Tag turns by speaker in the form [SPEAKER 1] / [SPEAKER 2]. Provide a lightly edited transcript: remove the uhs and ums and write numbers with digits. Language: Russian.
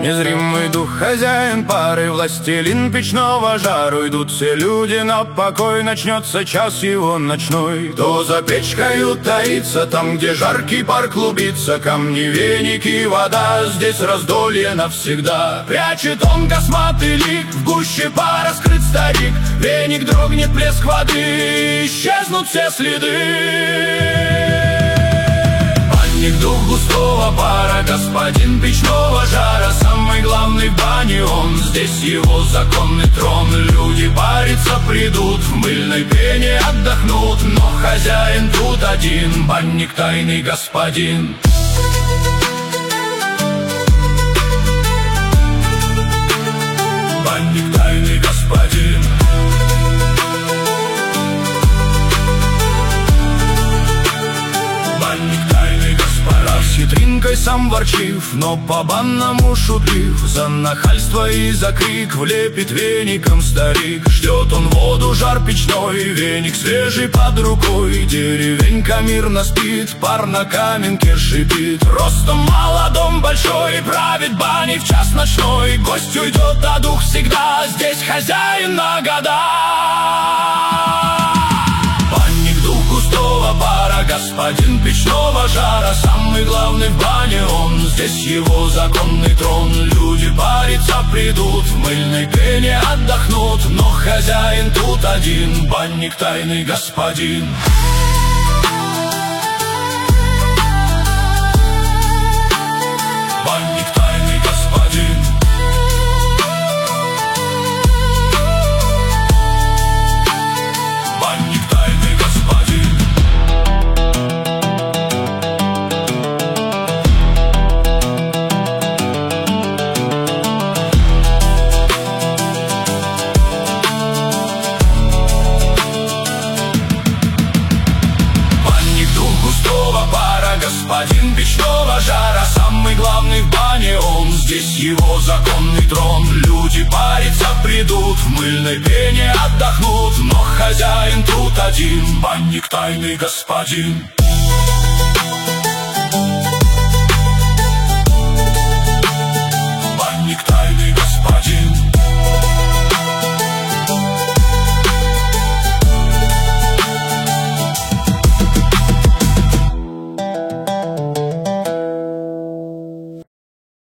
[SPEAKER 1] Незримый дух, хозяин пары, властелин печного жару. Идут все люди на покой, начнется час его ночной. Кто за печкою таится, там, где жаркий пар клубится, камни, веники, вода, здесь раздолье навсегда. Прячет он косматый лик, в гуще пара скрыт старик. Веник дрогнет, плеск воды, исчезнут все следы. Дух густого пара, господин печного жара, самый главный в бане он, здесь его законный трон. Люди париться придут, в мыльной пене отдохнут, но хозяин тут один, банник тайный господин. Банник тайный господин. Хитринкой сам ворчив, но по-банному шутлив, за нахальство и за крик влепит веником старик. Ждет он воду, жар печной, веник свежий под рукой. Деревенька мирно спит, пар на каменке шипит. Ростом мало, дом большой, правит бани в час ночной. Гость уйдет, а дух всегда, здесь хозяин на года. Господин печного жара, самый главный в бане он, здесь его законный трон. Люди париться придут, в мыльной пене отдохнут, но хозяин тут один, банник тайный господин. Банник тайный господин. Банник тайный господин. Господин печного жара, самый главный в бане он, здесь его законный трон. Люди париться придут, в мыльной пене отдохнут, но хозяин тут один, банник тайный господин.